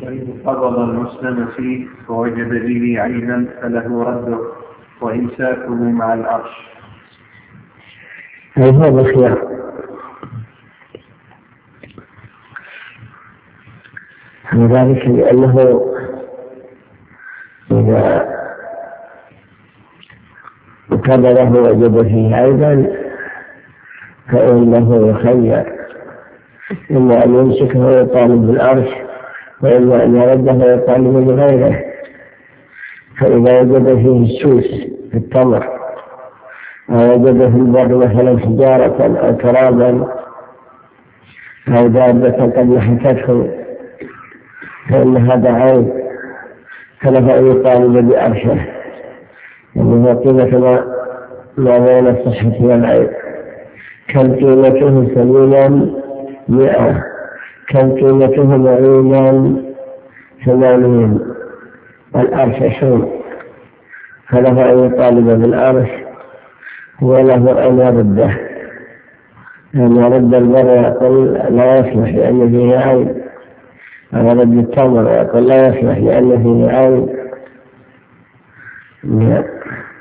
وإن قبض المسلم فيه فوجد به عيبا فله رده وإمساكه مع العرش. هذا الخيار، وذلك لأنه إذا قبضه وجد فيه عيبا فإنه يخير، إما أن يمسكه ويطالب بالعرش وإما أن يرده ويطالب بغيره. فإذا وجد فيه السوس في التمر أو وجد في البر مثلا حجارة أو ترابا أو دابة قد نحتته فإن هذا عيب، فله أن يطالب بعرشه، وهو قيمة ما بين الصحة والعيب. كم قيمته سليما 100، كم قيمته معينا 80، والعرش 20، فله أن يطالب بالعرش وله أن يرده، أن يرد البر ويقول لا يصلح لأن فيه عيب، أو يرد التمر ويقول لا يصلح لأن فيه عيب.